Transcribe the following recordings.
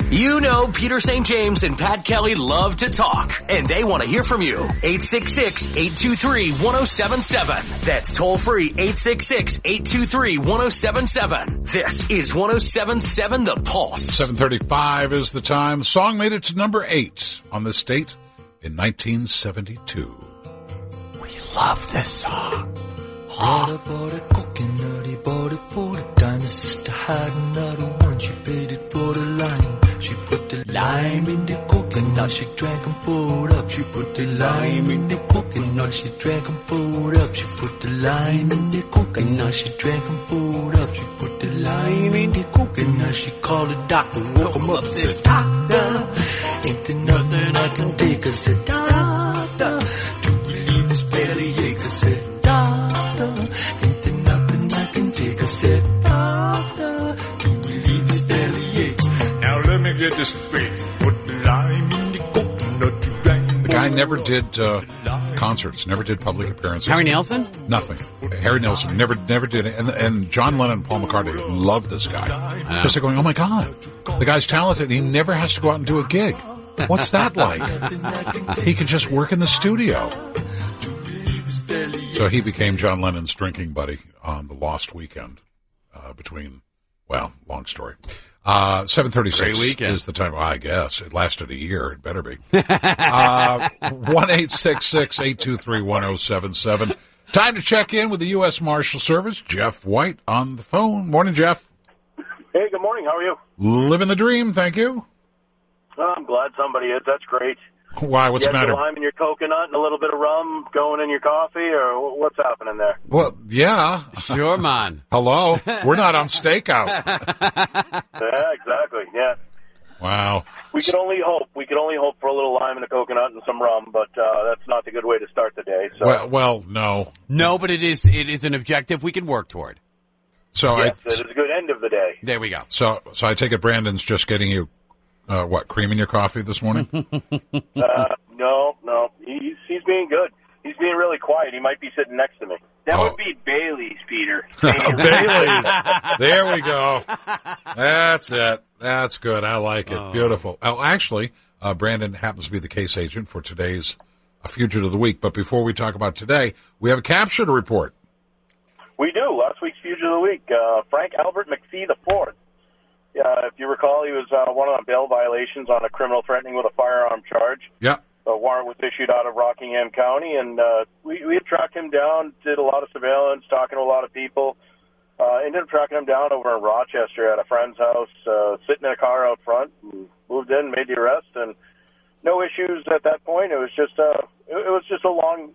You know Peter St. James and Pat Kelly love to talk, and they want to hear from you. 866-823-1077. That's toll free, 866-823-1077. This is 1077 The Pulse. 7:35 is the time. The song made it to number 8 on this date in 1972. We love this song. Bought a coconut, he bought it for the diamond. Sister had another one, she paid it for the lime. She put the lime in the coconut, she drank and poured up. She put the lime in the coconut, she drank and poured up. She put the lime in the coconut, she drank and poured up. She put the lime in the coconut, she called the doctor, woke him up, said, "Doctor, ain't there nothing I can take?" I said, "Doctor, to relieve this bellyache." I said, "Doctor, ain't there nothing I can take?" I said, "Doctor, to relieve this bellyache." Now let me get this straight. Put the lime in the coconut, you drank. The guy never did concerts, never did public appearances. Harry Nilsson? Nothing. Harry Nilsson never did it. And John Lennon and Paul McCartney loved this guy. Because they're going, oh my God, the guy's talented. He never has to go out and do a gig. What's that like? He could just work in the studio. So he became John Lennon's drinking buddy on the Lost Weekend between, well, long story. 7:36 is the time. Well, I guess it lasted a year. It better be. 1-866-823-1077. Time to check in with the U.S. Marshal Service. Jeff White on the phone. Morning, Jeff. Hey, good morning. How are you? Living the dream, thank you. Oh, I'm glad somebody is. That's great. Why? What's you the matter? You lime in your coconut and a little bit of rum going in your coffee, or what's happening there? Well, yeah. Sure, man. Hello. We're not on stakeout. Yeah, exactly. Yeah. Wow. We could only hope. We could only hope for a little lime in a coconut and some rum, but that's not the good way to start the day. So. Well, no. No, but it is an objective we can work toward. So yes, it is a good end of the day. There we go. So I take it Brandon's just getting you, cream in your coffee this morning? No. He's being good. He's being really quiet. He might be sitting next to me. That would be Bailey's, Peter. Bailey's. There we go. That's it. That's good. I like it. Beautiful. Oh, actually, Brandon happens to be the case agent for today's Fugitive of the Week. But before we talk about today, we have a capture to report. We do. Last week's Fugitive of the Week, Frank Albert McPhee IV. If you recall, he was wanted on bail violations on a criminal threatening with a firearm charge. Yeah. A warrant was issued out of Rockingham County, and we had tracked him down, did a lot of surveillance, talking to a lot of people. Ended up tracking him down over in Rochester at a friend's house, sitting in a car out front, and moved in, made the arrest, and no issues at that point. It was just a long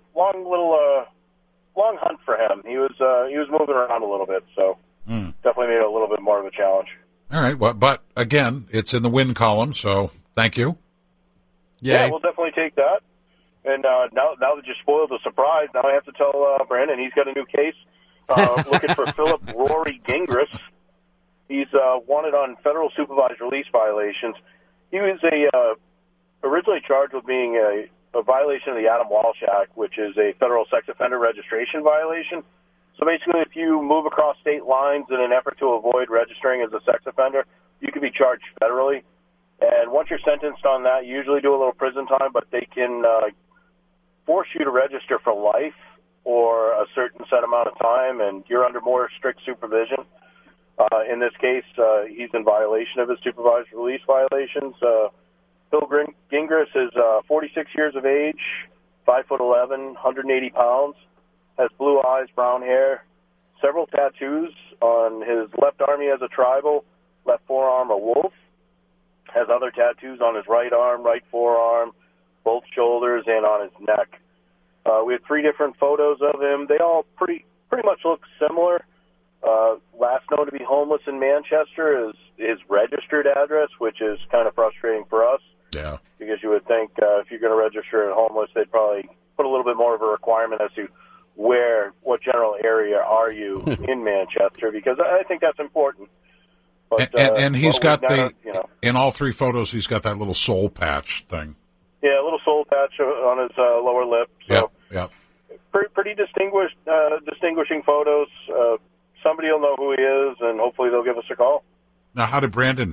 hunt for him. He was moving around a little bit, so definitely made it a little bit more of a challenge. All right, well, but again, it's in the win column, so thank you. Yeah, we'll definitely take that. And now that you spoiled the surprise, now I have to tell Brandon he's got a new case. Looking for Philip Rory Gingras. He's wanted on federal supervised release violations. He was originally charged with being a violation of the Adam Walsh Act, which is a federal sex offender registration violation. So basically, if you move across state lines in an effort to avoid registering as a sex offender, you can be charged federally. And once you're sentenced on that, you usually do a little prison time, but they can force you to register for life or a certain set amount of time, and you're under more strict supervision. In this case, he's in violation of his supervised release violations. Phil Gingras is 46 years of age, 5'11", 180 pounds, has blue eyes, brown hair, several tattoos. On his left arm he has a tribal, left forearm a wolf, has other tattoos on his right arm, right forearm, both shoulders, and on his neck. We had 3 different photos of him. They all pretty much look similar. Last known to be homeless in Manchester is his registered address, which is kind of frustrating for us. Yeah. Because you would think if you're going to register as homeless, they'd probably put a little bit more of a requirement as to what general area are you in Manchester, because I think that's important. But, and he's got in all 3 photos, he's got that little soul patch thing. Yeah, a little soul patch on his lower lip. So Yep. Pretty distinguishing photos. Somebody will know who he is, and hopefully they'll give us a call. Now, how did Brandon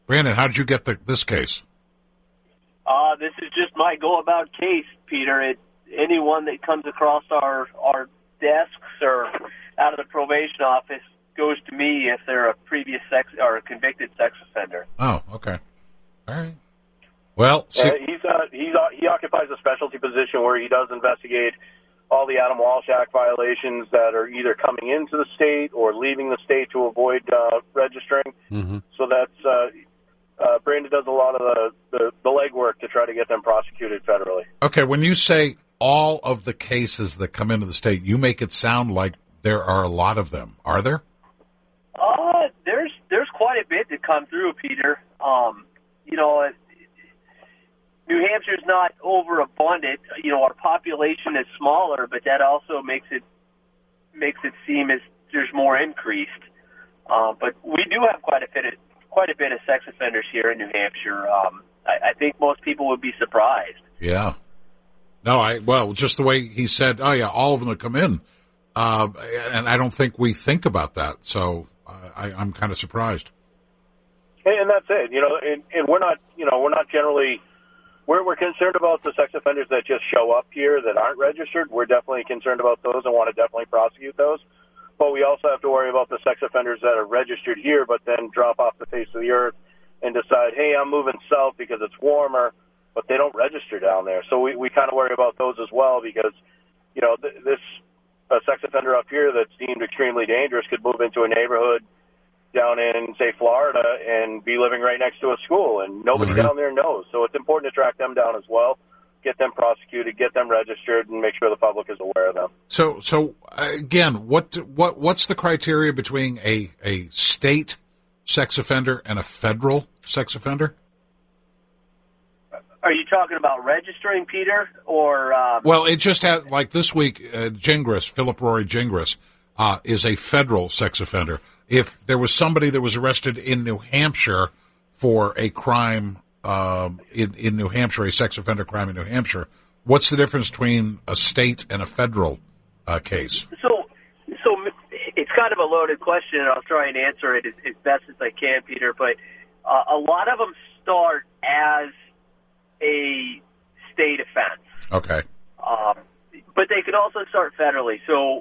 Brandon, how did you get this case? This is just my go-about case, Peter. Anyone that comes across our desks or out of the probation office goes to me if they're a previous sex or a convicted sex offender. Oh, okay. All right. Well, he occupies a specialty position where he does investigate all the Adam Walsh Act violations that are either coming into the state or leaving the state to avoid registering. Mm-hmm. So that's Brandon does a lot of the legwork to try to get them prosecuted federally. Okay, when you say all of the cases that come into the state, you make it sound like there are a lot of them. Are there? There's quite a bit to come through, Peter. New Hampshire's not overabundant. Our population is smaller, but that also makes it seem as there's more increased. But we do have quite a bit of sex offenders here in New Hampshire. I think most people would be surprised. Yeah. No, just the way he said, oh yeah, all of them that come in. And I don't think we think about that. So I'm kind of surprised. And that's it. And we're not generally, we're concerned about the sex offenders that just show up here that aren't registered. We're definitely concerned about those and want to definitely prosecute those. But we also have to worry about the sex offenders that are registered here but then drop off the face of the earth and decide, hey, I'm moving south because it's warmer, but they don't register down there. So we kind of worry about those as well because, a sex offender up here that's deemed extremely dangerous could move into a neighborhood down in, say, Florida and be living right next to a school, and nobody down there knows. So it's important to track them down as well, get them prosecuted, get them registered, and make sure the public is aware of them. So again, what's the criteria between a state sex offender and a federal sex offender? Are you talking about registering, Peter, or? Well, it just has, like this week, Philip Rory Gingras, is a federal sex offender. If there was somebody that was arrested in New Hampshire for a crime in New Hampshire, a sex offender crime in New Hampshire, what's the difference between a state and a federal case? So it's kind of a loaded question, and I'll try and answer it as best as I can, Peter. But a lot of them start as a state offense. Okay. But they can also start federally. So,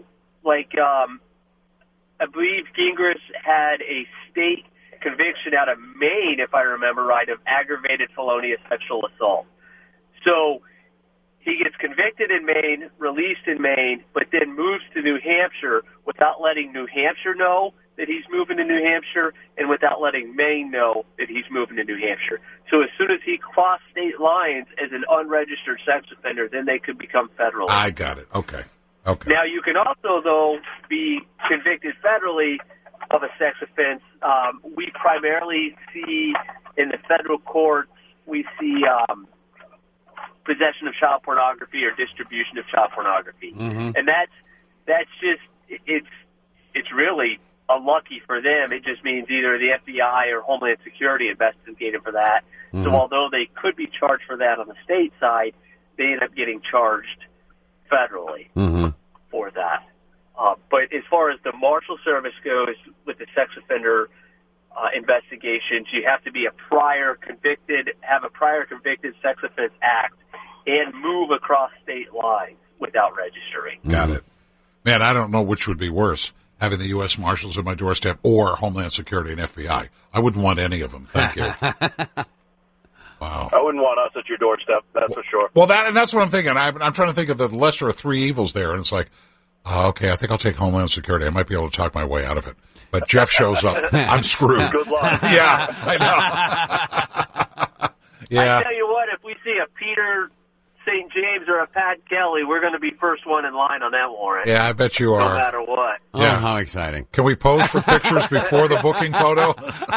I believe Gingras had a state conviction out of Maine, if I remember right, of aggravated felonious sexual assault. So he gets convicted in Maine, released in Maine, but then moves to New Hampshire without letting New Hampshire know that he's moving to New Hampshire and without letting Maine know that he's moving to New Hampshire. So as soon as he crossed state lines as an unregistered sex offender, then they could become federal. I got it. Okay. Now, you can also, though, be convicted federally of a sex offense. We primarily see in the federal courts, we see possession of child pornography or distribution of child pornography. Mm-hmm. And that's just, it's really unlucky for them. It just means either the FBI or Homeland Security investigated for that. Mm-hmm. So although they could be charged for that on the state side, they end up getting charged federally for that. But as far as the Marshal Service goes with the sex offender investigations, you have to be have a prior convicted sex offense act and move across state lines without registering. Got it. Man, I don't know which would be worse, having the U.S. Marshals at my doorstep or Homeland Security and FBI. I wouldn't want any of them. Thank you. Wow. I wouldn't want us at your doorstep, that's for sure. Well, that's what I'm thinking. I'm trying to think of the lesser of three evils there, and it's like, okay, I think I'll take Homeland Security. I might be able to talk my way out of it. But Jeff shows up. I'm screwed. Good luck. Yeah, I know. Yeah. I tell you what, if we see a Peter St. James or a Pat Kelly, we're going to be first one in line on that warrant. Yeah, I bet you are. No matter what. Yeah. Oh, how exciting. Can we pose for pictures before the booking photo?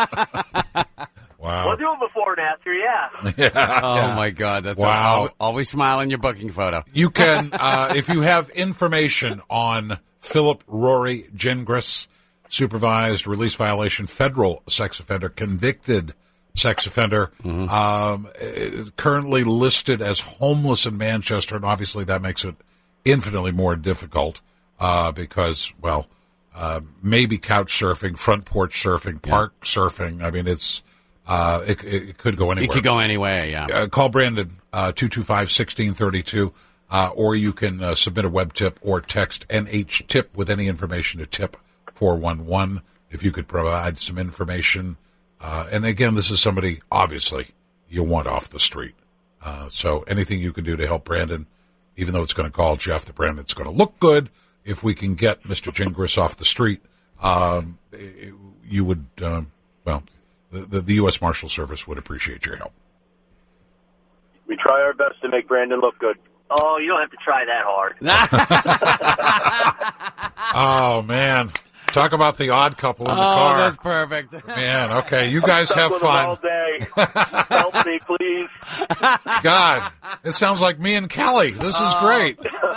Wow. We'll do it before and after, yeah. Oh, my God. That's wow. Always smile in your booking photo. You can, if you have information on Philip Rory Gingras, supervised release violation, federal sex offender, convicted sex offender, currently listed as homeless in Manchester, and obviously that makes it infinitely more difficult because, maybe couch surfing, front porch surfing, park surfing. I mean, it's It could go anywhere. It could go anywhere, yeah. Call Brandon, 225-1632, or you can submit a web tip or text NH-TIP with any information to tip 411 if you could provide some information. And again, this is somebody, obviously, you want off the street. So anything you can do to help Brandon, even though it's going to call Jeff, the Brandon's going to look good. If we can get Mr. Gingras off the street, you would, the U.S. Marshal Service would appreciate your help. We try our best to make Brandon look good. Oh, you don't have to try that hard. Oh, man. Talk about the odd couple in the car. Oh, that's perfect. Man, okay, you guys have fun. All day. Help me, please. God, it sounds like me and Kelly. This is great.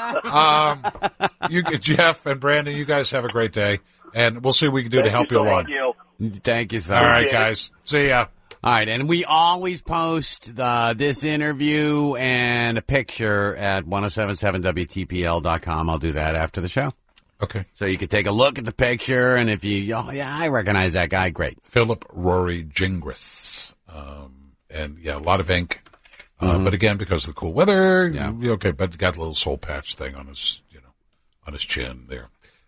Jeff and Brandon, you guys have a great day, and we'll see what we can do to help you along. Thank you, sir. All right, guys. See ya. All right, and we always post this interview and a picture at 1077WTPL.com. I'll do that after the show. Okay. So you can take a look at the picture, and if you, I recognize that guy, great. Philip Rory Gingras. And yeah, a lot of ink. But again, because of the cool weather, okay, but got a little soul patch thing on his, on his chin there.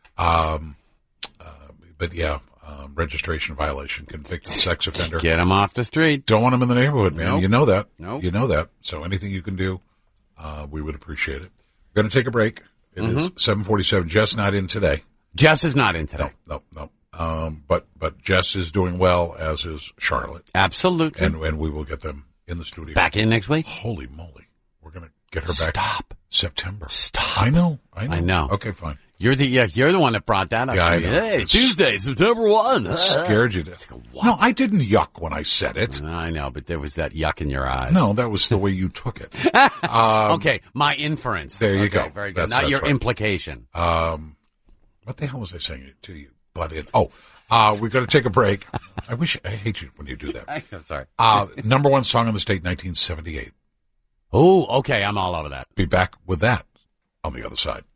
But yeah, registration violation, convicted sex offender. Get him off the street. Don't want him in the neighborhood, man. Nope. You know that. Nope. You know that. So anything you can do, we would appreciate it. We're going to take a break. It is 7:47. Jess not in today. Jess is not in today. No. But Jess is doing well, as is Charlotte. Absolutely. And we will get them in the studio. Back in next week? Holy moly. We're going to get her back. Stop. September. Stop. I know. I know. Okay, fine. You're the one that brought that up. Yeah, to I me. know. Hey, Tuesday, September 1. It scared you to. What? No, I didn't yuck when I said it. I know, but there was that yuck in your eyes. No, that was the way you took it. Okay, my inference. There you go. Very good. That's Not your right. implication. What the hell was I saying to you? Butt in. Oh, we're going to take a break. I hate you when you do that. I'm sorry. Number one song in the state, 1978. Oh, okay. I'm all over that. Be back with that on the other side.